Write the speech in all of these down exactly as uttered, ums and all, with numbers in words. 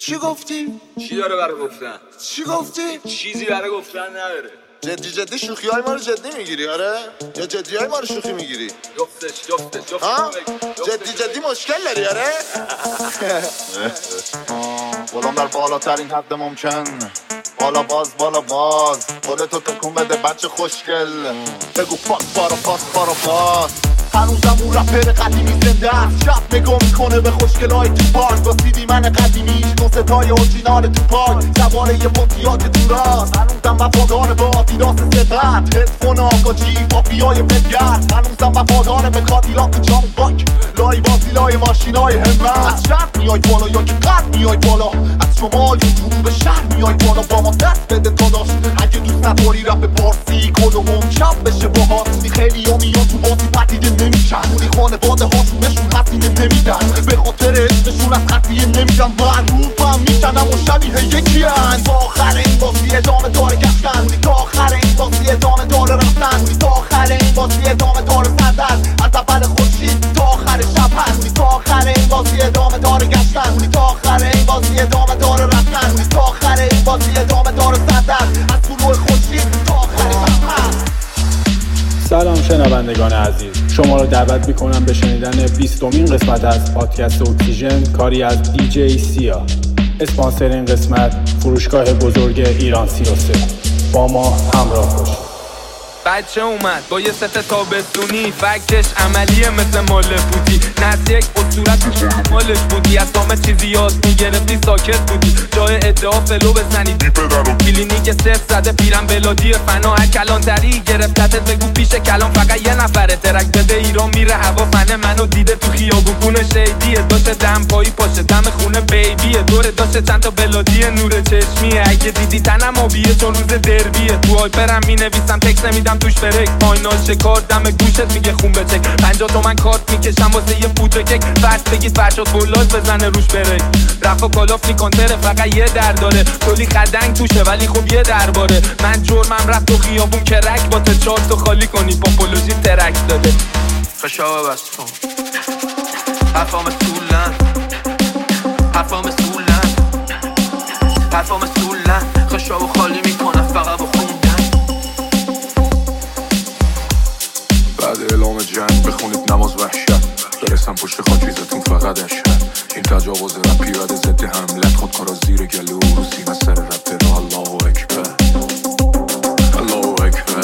چی گفتی؟ چی داره برای گفتن؟ چی گفتی؟ چیزی برای گفتن نداره. جدی جدی شوخی های ما رو جدی میگیری آره؟ یا جدی های ما رو شوخی میگیری؟ جفتش جفتش جفتش ها؟ جدی جدی مشکل داری آره؟ غلام در بالاترین حد ممکن، بالا باز بالا باز خودتو تکون بده بچه خوشگل، بگو پاس بارا پاس بارا پاس. هنوزم اون رپر قدیمی زنده است، شب نگاه میکنه به خوشگلای تو پارک با سیدی من قدیمیش نوستای اورجینال تو پارک سواره یه پونتیات تو راست. هنوزم وفادار به آدیداس سقط هدفون آقاجی پاپیای بدگرد، هنوزم وفادار به کادیلاک و جام باک لای بازی لای ماشینای همت. از شرق میای بالا یا که قرد میای بالا، از شما یا تو به شهر میای بالا، با ما دست بده داداش اگه دوست نداری رپ پارسی کدوم شب بشه باهات. خیلی ها میان تو بازی پدیده نمیشن، اونی خانواده هاشونشون هزینه نمیدن، به خاطر اسمشون از خطیه نمیدن، معروفم میشنم و شبیه یکی هن. تا آخر این بازی ادامه داره گشتن، اونی تا آخر این بازی ادامه داره رفتن، اونی تا آخر این بازی ادامه داره سردن، از اول خورشید تا آخر شب هست، اونی تا آخر این بازی ادامه داره گشتن، اونی تا آخر این بازی ادامه داره رفتن، اونی تا آخر این بازی ادامه داره سردن، از طلوع خورشید تا آخر شب هست. سلام شنوندگان عزیز، شما رو دعوت میکنم به شنیدن بیستمین قسمت از پادکست اکسیژن، کاری از دی جی سیا. اسپانسر این قسمت فروشگاه بزرگ ایران سی و سه. با ما همراه باشید. بچه اومد با یه ست تابستونی، فکتش عملیه مثل مال بودی، نست یک اصورت مالش بودی، از دامه چیزی یاد میگرفتی ساکت بودی، جای ادعا فلو بزنی بی پدر و کلینیک صفر زده پیرم بلادی فنا هر کلانتری گرفتت بگو پیش کلام فقط یه نفره ترک بده ایران میره هوا فنه منو دیده تو خیابون خونه شیدیه داشته دم پایی پاشه دم خونه بیبیه دوره داشته چند تا بلادی نور چشمیه، اگه دیدی تنم آبیه چون روز دربیه، تو هایپرم مینویسم تکس نمیدم توش برک، فاینال شکار دم گوشت میگه خون بچک، پنجاه تومن کارت میکشم واسه یه پودر کک، فرض بگید فرشاد فولاز بزنه روش برک، رفا کالاف نیکانتره فقط یه در داره، کلی خدنگ توشه ولی خب یه درباره، من جرمم رفت تو خیابون کرک با تا چارت تو خالی کنی پاپولوژی ترک داده خشابه بس کن حرفام سولن حرفام سولن حرفام سولن خشابه خالی میکنم فقط با خوندن. بعد اعلام جنگ بخونید نماز وحشت، برسم پشت خاکریزتون فقط اشهد، این تجاوز رب پیرد ضد حملت، خود کارا زیر گلو رو سینه سر رب را. الله اکبر الله اکبر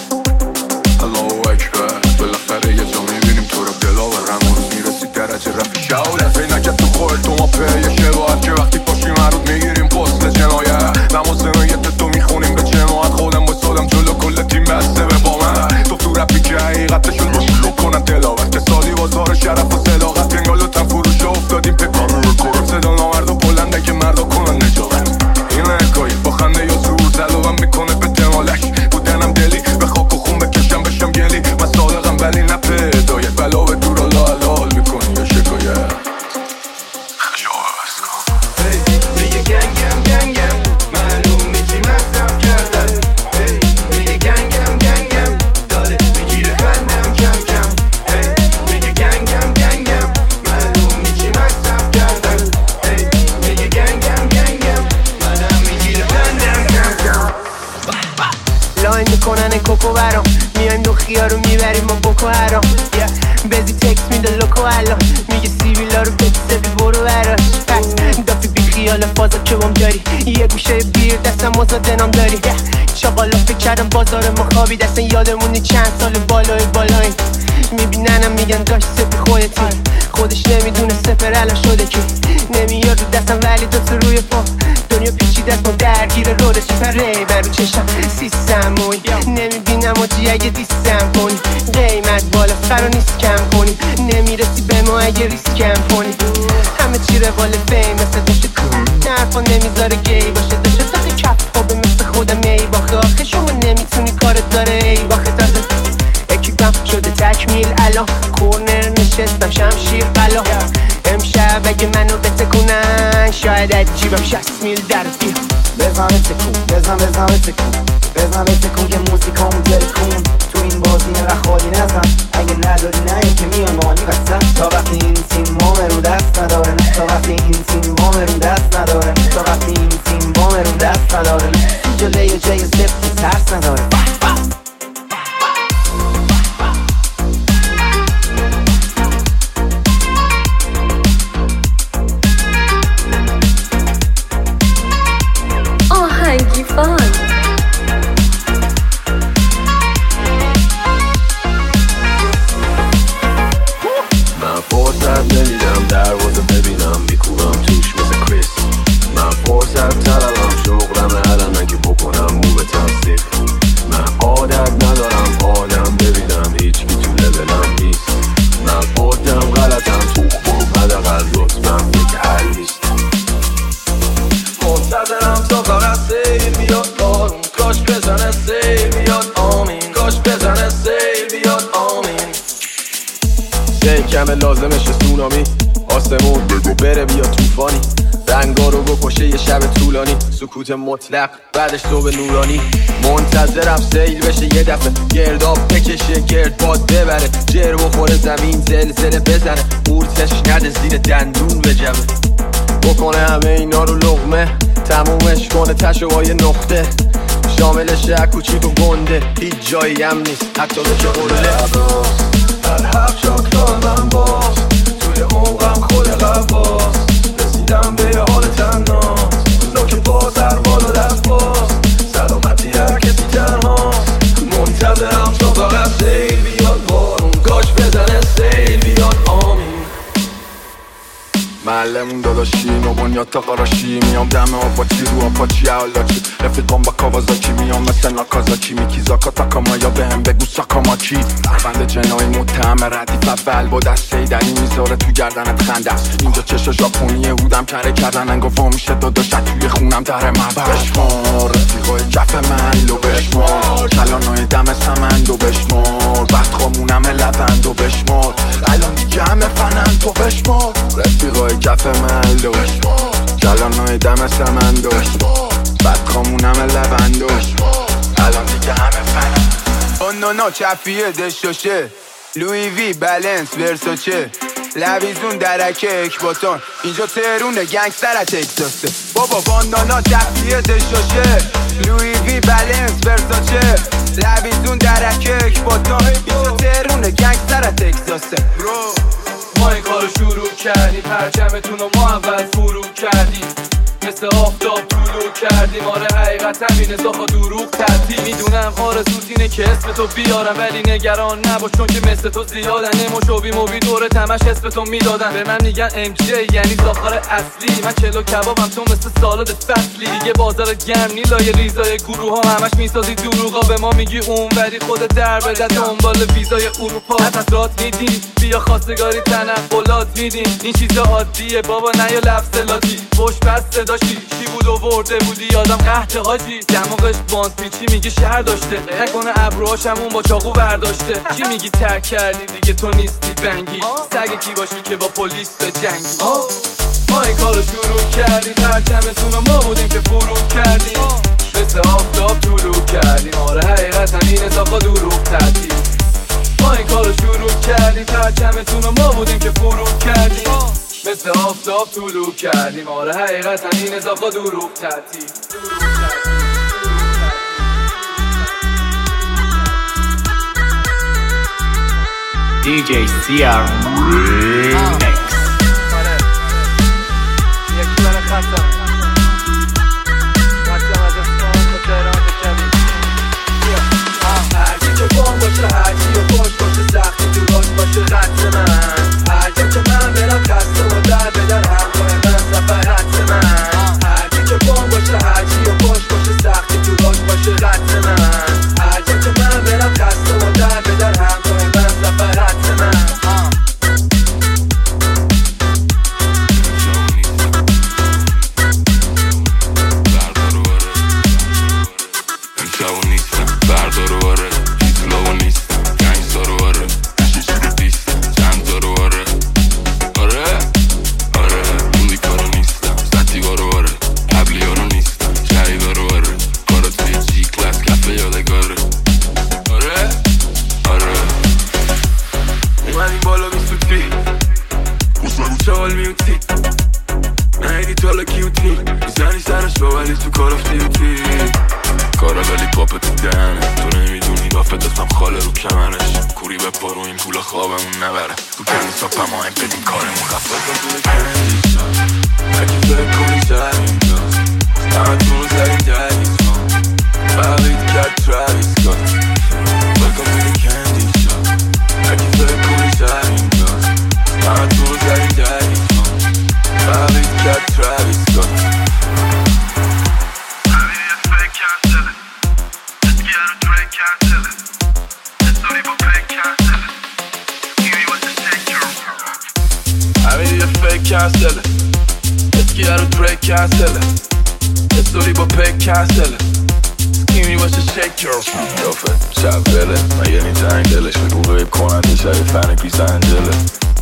الله اکبر، بالاخره یه جا میبینیم تو رو دلاور، همون روز میرسی درجه رفی شاولت، فی نکت تو خورد تو ما پیه شباعت، که وقتی پاشیم مرود میگیریم پسل جنایت، نماز نایت تو میخونیم به جماعت، خودم با سالم جلو کل تیم بسته به با من، تو تو رفی که حقیقتشون رو شلو کنن تلاوت، که سالی بازار شرف و صداقت، انگال و تن فروش افتادیم پکانو رو کرم، صدا نامرد و بلنده که مردا کنن نجابت، این حکایی با خنده یا زور زلوهم میکنه به دمالش، بودنم دلی به خاک و خون بکشم بشم گلی، من صادقم ولی نه پیدایت، بلا به دور الله حلال میکنی یا شکایت. خشابه بس کن میگه گنگم گنگم معلوم میچی مصرف کردن، میگه گنگم گنگم داره میگیره بندم کم کم، میگه گنگم گنگم معلوم میچی مصرف کردن، میگه گنگم گنگم منم میگیره بندم کم کم. لاین میکنن کوکو برام، میایم دو خیارو میبریم ما بوکو هرام، بزی تکس میده لوکو الان، میگه سیویلا رو بکسه بی برو براش، دافی بی خیال فازا که بام داری، یه گوشه بیر دستم مزاده نام داری، چاقالا فکر کردم بازار ما خوابی دستن، یادمونی چند سال بالای بالایی، میبیننم میگن داشت سپی خودتی، خودش نمیدونه سپر الان شده کی، نمیاد رو دستم ولی دو تو روی پا، دنیا پیچی دست ما درگیر روده سپره بر رو چشم سیستم موی، نمیبینم و جی اگه دیستم کنی، قیمت بالا فرا نیست کم کنی، نمیرسی به ما اگه ریسکم کنی، همه چی روال فیم مثل داشته کن، نرفا نمیذاره گی باشه، داشته تاقی کف خوبه مثل خودم ای باخه، آخه شما نمیتونی کارت داره ای باخه، تازه اکیپم شده تکمیل الان، کورنر نشستم شمشیر بلا، امشب اگه منو بتکونن شاید از جیبم شصت میل در بیا، بزن بتکون بزن بزن بتکون بزن بتکون که موسیقامون تلکون، تو این بازی نخواهی نزن، اگه نداری نه که میان مانی وسط، تا وقتی این تیم مام رو دست نداره، تا وقتی این تیم مام رو دست نداره، همه لازمشه سونامی آسمون بره بیا توفانی رنگا رو بکشه یه شب طولانی سکوت مطلق بعدش صبح نورانی منتظرم سیل بشه یه دفعه گرداب بکشه گرد باد ببره جر بخوره زمین زلزله بزنه قورتش نده زیر دندون بجبه بکنه همه اینا رو لقمه تمومش کنه تشو یه نقطه شاملشه کوچیک و گنده هیچ جایی هم نیست حتی بشه قرله هر حرف شاکتار من باز توی عمقم خود غواز رسیدم به یه حال تناز نوک باز هر بالا دست باز سلامتی هر کسی تنهاست منتظرم تا فقط سیل بیاد بارون کاش بزنه سیل بیاد آمین معلمون داداشیم و بنیاد تا قراشی میام دم آپاچی رو آپاچی حالاچی رفیقام با کاوازاکی میام مثل ناکازاکی میکی زاکا تاکاما یا به هم بگو ساکاماکی دربند جنایی متهم ردیف اول با دسته دنی میذاره تو گردنت خنده است اینجا چشا ژاپنیه هودم کره کردن انگفا میشه داداشت توی خونم تره مبر بشمار رفیقای کف من لو بشمار کلانای دم سمند و بشمار وقت خامونم لبند و بشمار الان دیگه همه فنند تو بشمار رفیقای کف من لو بشمار کلانای دم سمند و وقت خامونم لبند و الان دیگه همه فنند اون نو چفیه دشتاشه لوی وی بلنس ورساچه لویزون درکه اکباتان اینجا تهرونه گنگستر از تکساسه بابا باندانا چفیه دشتاشه لوی وی بلنس ورساچه لویزون درکه اکباتان اینجا تهرونه گنگستر از تکساسه ما این کارو شروع کردیم پرچمتون رو ما اول فرو کردیم مثل آفتاب طلوع کردیم آره حقیقت همینه ساخا دروغ ترتیب میدونم آرزوت اینه که اسم تو بیارم ولی نگران نباش چون که مثل تو زیادن نموشوبی موبی دوره تمش اسم تو میدادن به من میگن ام جی یعنی ساخار اصلی من چلو کبابم تو مثل سالاد فصلی دیگه بازار گرم نیلای ریزای گروه ها همش میسازی دروغا به ما میگی اون ولی خود در بده دنبال ویزای اروپا حسرات میدین بیا خواستگاری تنقلات میدین این چیزا عادیه بابا نه یا لفظ لاتی خوش بسته داشتی چی بود و ورده بودی یادم قهد حاجی دماغش باند پیچی میگه شهر داشته نکنه ابروهاشمون با چاقو برداشته چی میگی ترک کردی دیگه تو نیستی بنگی سگ کی باشی که با پلیس به جنگی ما این کارو شروع کردیم پرچمتون رو ما بودیم که فرو کردیم مثل آفتاب طلوع کردیم آره حقیقت همینه ساخا دروغ ترتیب ما این کارو شروع کردیم پرچمتون رو ما بودیم که فرو کردیم مثل آفتاب طلوع کردیم آره حقیقت همین اضافه دروغ ترتیب دی جی سیا ریمیکس یکی برای خطم خطم از اسمان تا تهران بکردیم هرکی که بام باشه هرکی و خوش باشه سختی تو باش باشه خط من هرکی که من برم خسته و در بدن همراه من سفر حت من هرکی که بام باشه هرکی و خوش باشه سختی تو باش باشه خط من هرکی که من برم خسته و در بدن همراه من سفر حت من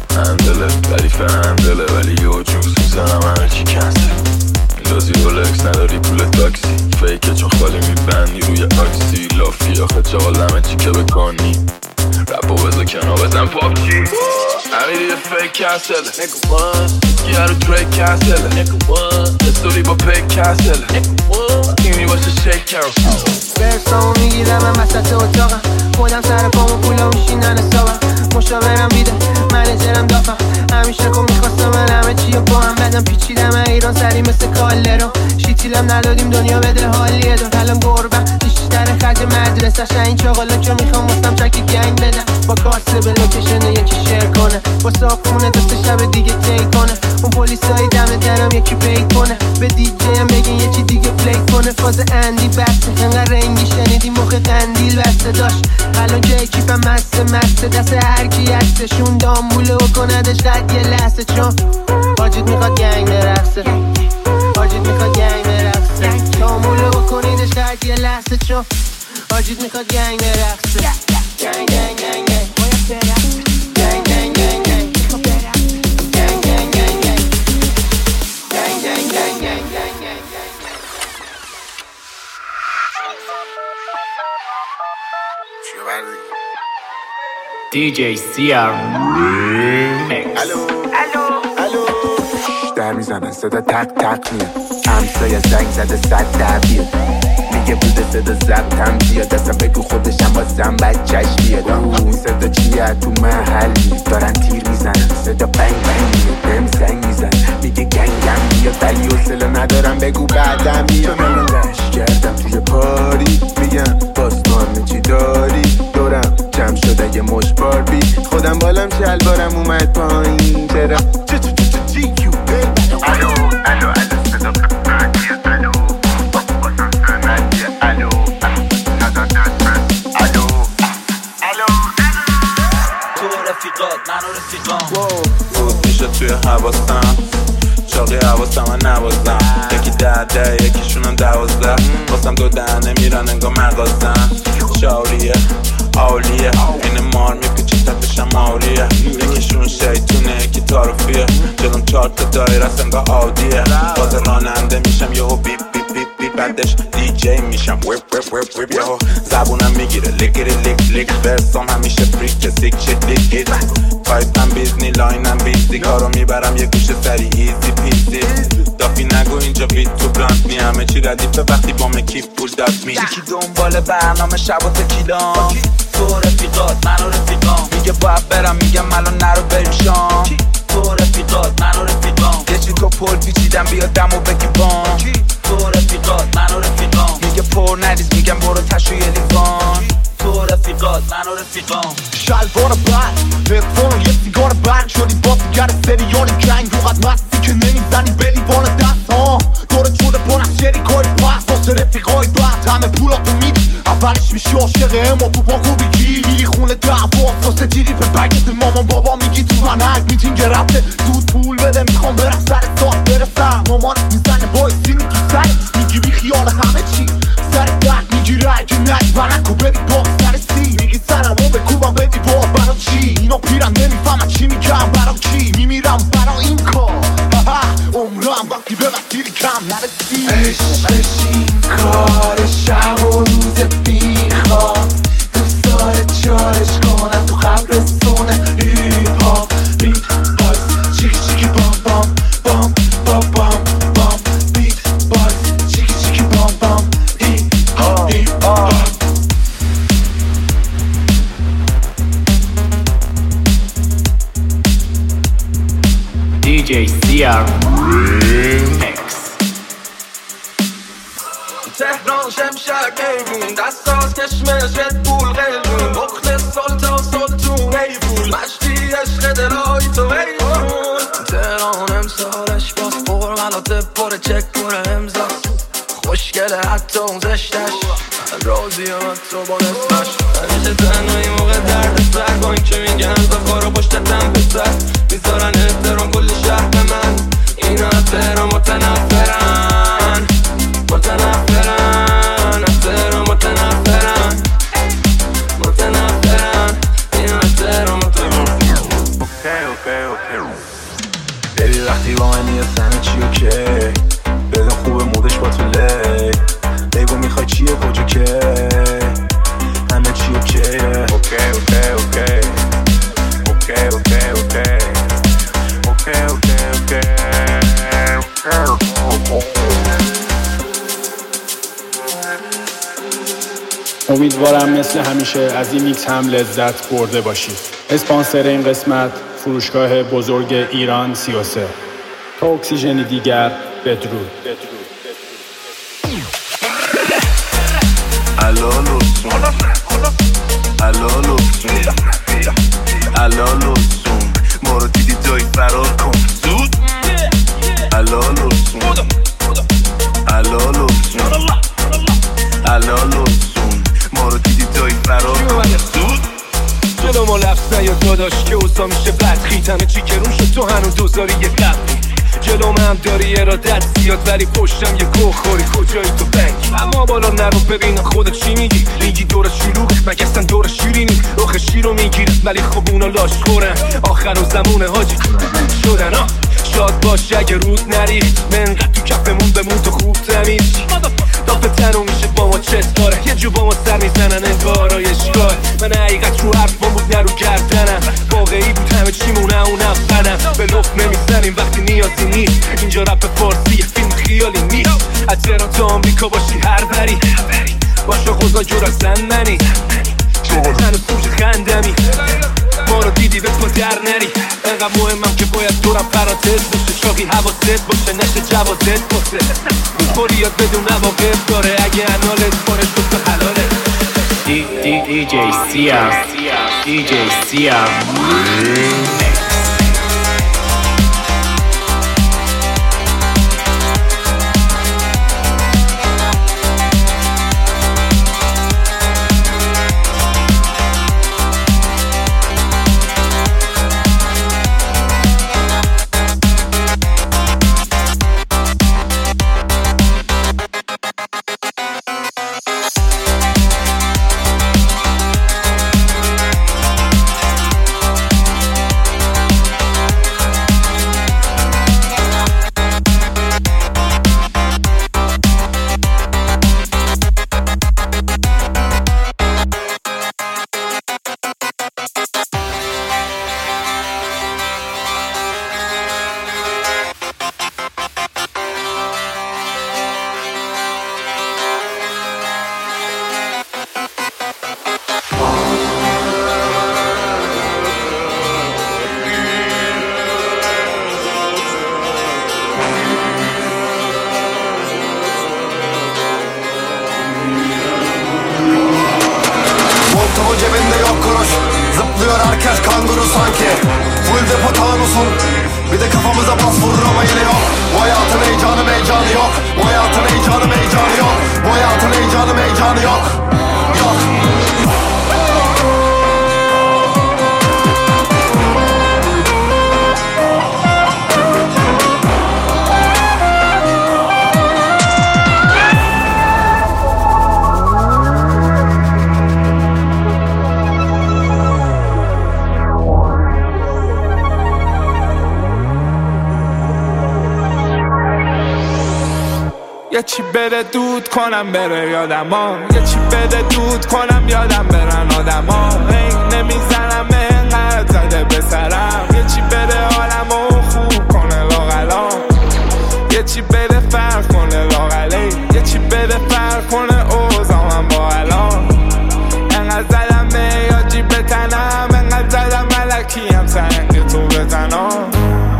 هندله ولی فرندله ولی یه جوز میزنم همه چی کنسل میندازی رولکس نداری پول تاکسی فیکه چون خالی میبندی روی آکسی لافی آخه چاقال همه چی که بکنی رپو بزا کنار بزن پاپچی امیری یه فیک کنسله یه رو تریک کنسله استوری با پیک کنسله اینی باشه شیک کروسل برسامو میگیرم من وسط اتاقم خودم سر پامو پولا میشینن حسابم مشاورم بیده منیجرم دافم همیشه کن میخواستم من همه چی رو با هم بدم پیچیدم ایران سری مثل کالرو شیتیلم ندادیم دنیا بده حالیه دار الان گربم بیشتر خرج مدرسه این چاقالا که میخوام مستم چکی گنگ بدم با کاسه به لوکیشن یکی شیر کنه با صافونه دست شب دیگه تی کنه اون پلیسای دم درم یکی پی کنه به دیجی هم بگین یه چی دیگه پلی کنه فاز اندی بسته انقدر رنگی شنیدی موقع قندیل بسته داشت الان که اکیپم مسته مسته دست هرکی هستشون دامبوله و کندش قد یه لحظه چون حاجید میخواد گنگ برقصه حاجید میخواد گنگ برقصه دامبوله و کنیدش قد یه لحظه چون حاجید میخواد گنگ برقصه گنگ گنگ گنگ گنگ باید برقصه گنگ گنگ گنگ گنگ میخواد برقصه گنگ گنگ گنگ گنگ گنگ گنگ گنگ گنگ گنگ گنگ چیو بردی دی جی سی آر Remix. الو الو الو در میزنن صدا تق تق میاد همسایه زنگ زده صد دبیه میگه بوده صدا زبطم بیاد اصلا بگو خودشم بازم بچهش بیاد اون صدا چیه تو محلی دارن تیر میزنن صدا بنگ بنگ میاد بهم زنگ میزن میگه گنگم بیاد ولی حوصله ندارم بگو بعدم میاد چون الان لش کردم توی پاری میگم باز تو همه چی داری دورم جمع شده یه مش باربی خودم بالم شلوارم اومد پایین چرا چه چه چه چه جی کیو الو الو الو صدا قطعیه الو باسم سنتیه الو نظر دستم الو الو تو رفیقات من و رفیقام بود میشه توی حواسم چاقی حواسم من نوازم یکی ده ده یکیشونم دوازده واسم دو دهنه میرن انگاه مغازم شاوریه آولیه این مار میپیچی تپشم آوریه یکیشون شیطونه یکی تاروفیه جلوم چار تا دایر است انگاه آودیه باز راننده میشم یهو بیپ بیپ بیپ بیپ بعدش دی جی میشم ویپ ویپ ویپ ویپ یهو زبونم میگیره لیکری لیک لیک ورسام همیشه فریک سیک شیت لیکید پایپم بیزنی لاینم بیزی کارو میبرم یه گوشه سری ایزی پیزی دافی نگو اینجا بیت تو بلانت می همه چی ردیفه وقتی با مکیف پول دست می یکی دنبال برنامه شب و تکیلام تو رفیقات من و رفیقام میگه باید برم میگم الان نرو بریم شام تو رفیقات من و رفیقام یه چی تو پل پیچیدم بیا دم و بگی بام تو رفیقات من و رفیقام میگه پر ندیز میگم برو تشو یه لیوان تو رفیقات من و رفیقام شلوار بند هدفون یه سیگار برگ شدی بازیگر سریال جنگ رو قد مستی که نمیزنی به لیوان دست ها دورت شده پر از شریکای پس واسه رفیقای بند همه پولاتو میدی اولش میشی عاشق اما تو پاکو بگی میری خونه دعوا واسه تیری به بگت مامان بابا میگی تو زنک میتینگ رفته زود پول بده میخوام برم سر ساعت برسم مامانت میزنه بای سینی تو سر میگی بی خیال همه چی سر درد میگیره اگه نک ونکو بری با سر سی میگی سرمو بکوبم بدی با برا چی اینا پیرم نمیفهمن چی میگم برا کی میمیرم برا این کار عمرم وقتی به مسیری کم نرسی عشقش این کار شب و روز بیخواب دوست داره چارش کنم تو قبرستونه هیپ هاپ بیت باز چیکی چیکی بام بام بام بام بام بام بیت باز چیکی چیکی بام بام هیپ هاپ هیپ هاپ دی جی سی آر Remix. تهران شمشک نیبون دست از کشمش رد بول قلبون بخل سلطا سلطون ایبول مشتی عشق دلای تو ایبون تهران امسالش باز فرمالات پر چک کنه امزاز خوشگله حتی اون زشتش راضیم از تو با نصفش همیشه تنهایی موقع درد سر با این که میگن زخار و پشتتم پسر میذارن احترام کل شهر به من اینا از تهران متنفرن متنفرن از تهران متنفرن متنفرن اینا از تهران متنفرن اوکی اوکی امیدوارم مثل همیشه از این میکس هم لذت برده باشید. اسپانسر این قسمت فروشگاه بزرگ ایران سی و سه. تا اکسیژنی دیگر بدرود. الالوسون الالوسون الالوسون ما رو دیدی دایی فرار کن زود الالوسون الالوسون الالوسون ما رو دیدی دایی فرار کن زود جلو ما لفظ نیا داداش که اوزا میشه بد خیتمه چی کرون شد تو هنو دوزاری یه قبلی جلو هم داری ارادت زیاد ولی پشتم یه گوه خوری کجایی تو بنگ اما بالا نرو ببینم خودت چی میگی میگی دور شلوغ مگه اصلا دور شیرینی رخ شیر رو میگیره ولی خب اونا لاش خورن آخر و زمونه حاجی شدن ها شاد باش اگه رود نری منقدر تو کفمون بمون تو خوب تمیز دافه تنو میشه با ما چست داره یه جو با ما سر میزنن انگار اشکال من حقیقت رو حرفم بود نه رو گردنم واقعی بود همه چیمونه اونم بدم به لفت نمیزنیم وقتی نیازی نیست اینجا رپ فارسی فیلم خیالی نیست از تهران تا آمریکا باشی هر بری باشه خوزا جور زن منی هنو سوش خندمی ما رو دیدی به تو در نری انقدر مهمم که باید دورم پراتز باشه شاقی حواست باشه نشه جوازت باشه میخوری یاد بدون نواقف داره اگه انالت بارش بود تو حلاله دی جی سیار دی جی سیار Zıplıyor herkes kanguru sanki. Full depo tanusun. Bir de kafamıza bas vurur ama yine yok. Bu hayatın heyecanı meycanı yok. Bu hayatın heyecanı meycanı yok. Bu hayatın heyecanı meycanı yok. Yok. یه چی بده دود کنم بره یادم ها یه چی بده دود کنم یادم برن آدم ها رنگ نمیزنم اینقدر زده به سرم یه چی بده حالمو خوب کنه لاغلا یه چی بده فرق کنه لاغلی یه چی بده فرق کنه اوزامم با الان اینقدر زدم میاجی بتنم اینقدر زدم ملکی هم سنگ تو بزنم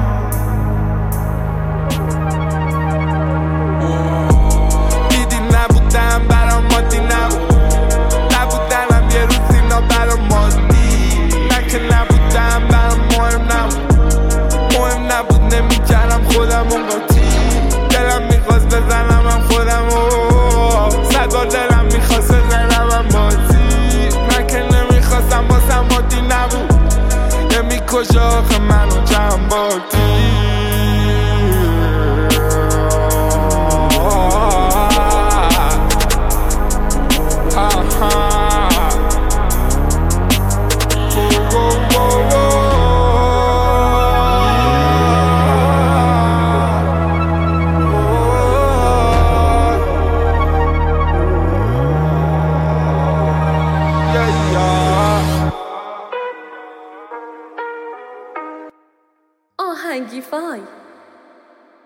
برام مادی نبود نبودنم یه روز اینا برام مادی نه که نبودم برام مهم نبود مهم نبود نمیکردم خودم اون قاطی دلم میخواست بزنم هم خودم و صدا دلم میخواست بزنم هم بازی نه که نمیخواستم باسم مادی نبود یه میکشه آخه منو جمع بادی آهنگی فای